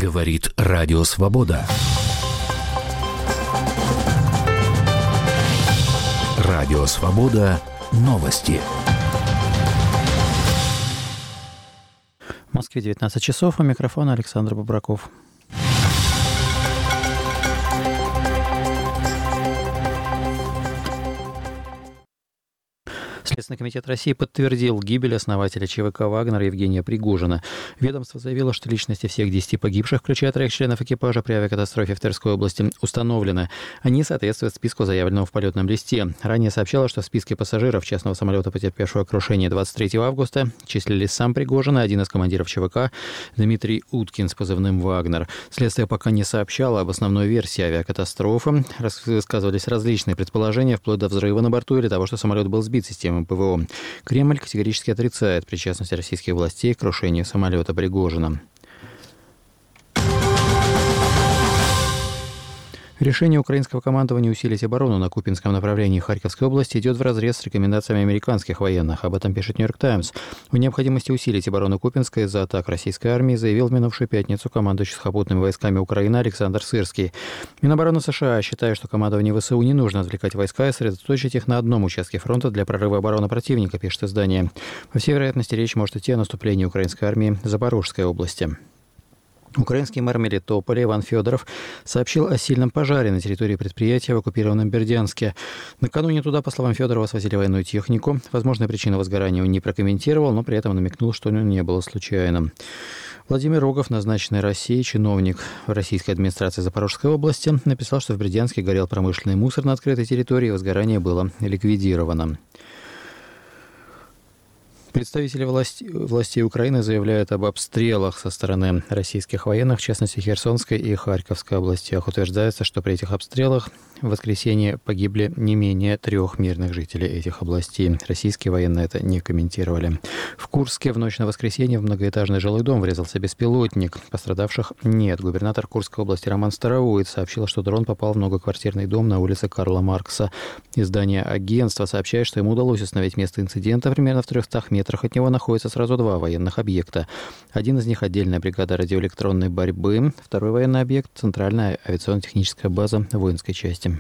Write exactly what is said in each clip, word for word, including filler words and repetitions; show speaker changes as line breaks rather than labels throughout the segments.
Говорит Радио Свобода. Радио Свобода. Новости.
В Москве девятнадцать часов. У микрофона Александр Бобраков. Следственный комитет России подтвердил гибель основателя ЧВК «Вагнер» Евгения Пригожина. Ведомство заявило, что личности всех десяти погибших, включая троих членов экипажа при авиакатастрофе в Тверской области, установлены. Они соответствуют списку, заявленному в полетном листе. Ранее сообщалось, что в списке пассажиров частного самолета, потерпевшего крушение двадцать третьего августа, числились сам Пригожин и один из командиров ЧВК Дмитрий Уткин с позывным «Вагнер». Следствие пока не сообщало об основной версии авиакатастрофы. Высказывались различные предположения, вплоть до взрыва на борту или того, что самолет был сбит системой ПВО. Кремль категорически отрицает причастность российских властей к крушению самолета Пригожина. Решение украинского командования усилить оборону на Купинском направлении Харьковской области идет вразрез с рекомендациями американских военных. Об этом пишет «Нью-Йорк Таймс». О необходимости усилить оборону Купинска из-за атак российской армии заявил в минувшую пятницу командующий сухопутными войсками Украины Александр Сырский. Минобороны США считает, что командованию ВСУ не нужно отвлекать войска и сосредоточить их на одном участке фронта для прорыва обороны противника, пишет издание. По всей вероятности, речь может идти о наступлении украинской армии в Запорожской области. Украинский мэр Мелитополя Иван Федоров сообщил о сильном пожаре на территории предприятия в оккупированном Бердянске. Накануне туда, по словам Федорова, свозили военную технику. Возможную причину возгорания он не прокомментировал, но при этом намекнул, что оно не было случайным. Владимир Рогов, назначенный Россией чиновник в российской администрации Запорожской области, написал, что в Бердянске горел промышленный мусор на открытой территории, и возгорание было ликвидировано. Представители власти, властей Украины заявляют об обстрелах со стороны российских военных, в частности, Херсонской и Харьковской областях. Утверждается, что при этих обстрелах в воскресенье погибли не менее трех мирных жителей этих областей. Российские военные это не комментировали. В Курске в ночь на воскресенье в многоэтажный жилой дом врезался беспилотник. Пострадавших нет. Губернатор Курской области Роман Старовоид сообщил, что дрон попал в многоквартирный дом на улице Карла Маркса. Издание агентства сообщает, что ему удалось установить место инцидента примерно в трехстах метрах. От него находится сразу два военных объекта. Один из них — отдельная бригада радиоэлектронной борьбы, второй военный объект — центральная авиационно-техническая база воинской части.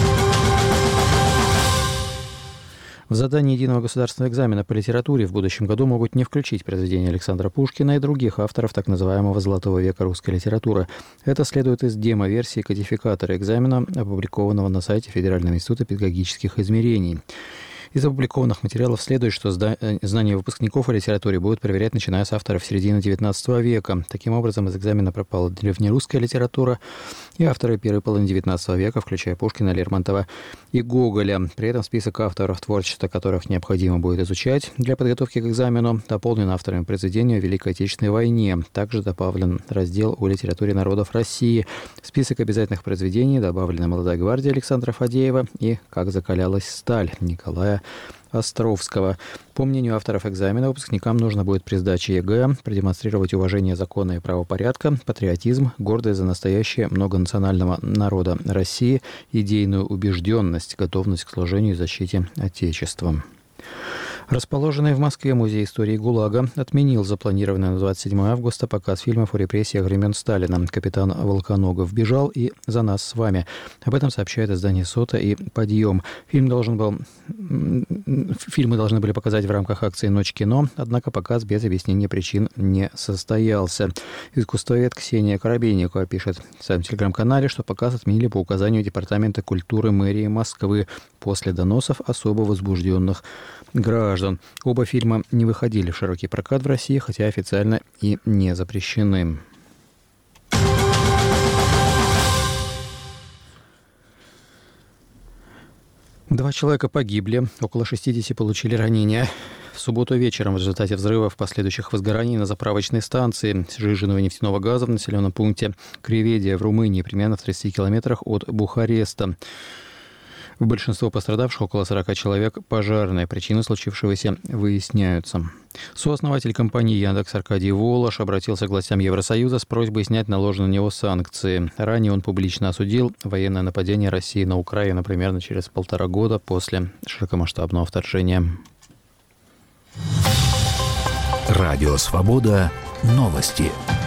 В задании единого государственного экзамена по литературе в будущем году могут не включить произведения Александра Пушкина и других авторов так называемого «золотого века русской литературы». Это следует из демо-версии кодификатора экзамена, опубликованного на сайте Федерального института педагогических измерений. Из опубликованных материалов следует, что знания выпускников о литературе будут проверять, начиная с авторов середины девятнадцатого века. Таким образом, из экзамена пропала древнерусская литература и авторы первой половины девятнадцатого века, включая Пушкина, Лермонтова и Гоголя. При этом список авторов, творчества которых необходимо будет изучать для подготовки к экзамену, дополнен авторами произведения о Великой Отечественной войне. Также добавлен раздел о литературе народов России. В список обязательных произведений добавлена «Молодая гвардия» Александра Фадеева и «Как закалялась сталь» Николая Островского. По мнению авторов экзамена, выпускникам нужно будет при сдаче ЕГЭ продемонстрировать уважение закона и правопорядка, патриотизм, гордость за настоящее многонационального народа России, идейную убежденность, готовность к служению и защите Отечества. Расположенный в Москве музей истории ГУЛАГа отменил запланированный на двадцать седьмое августа показ фильмов о репрессиях времен Сталина. Капитан Волконогов бежал и «За нас с вами». Об этом сообщает издание «Сота» и «Подъем». Фильм должен был... Фильмы должны были показать в рамках акции «Ночь кино», однако показ без объяснения причин не состоялся. Искусствовед Ксения Коробейникова пишет в своем телеграм-канале, что показ отменили по указанию Департамента культуры мэрии Москвы после доносов особо возбужденных граждан. Оба фильма не выходили в широкий прокат в России, хотя официально и не запрещены. Два человека погибли, около шестидесяти получили ранения. В субботу вечером в результате взрывов, последующих возгораний на заправочной станции сжиженного нефтяного газа в населенном пункте Криведия в Румынии, примерно в тридцати километрах от Бухареста. В большинство пострадавших, около сорока человек, пожарные. Причины случившегося выясняются. Сооснователь компании «Яндекс» Аркадий Волош обратился к властям Евросоюза с просьбой снять наложенные на него санкции. Ранее он публично осудил военное нападение России на Украину примерно через полтора года после широкомасштабного вторжения.
Радио «Свобода». Новости.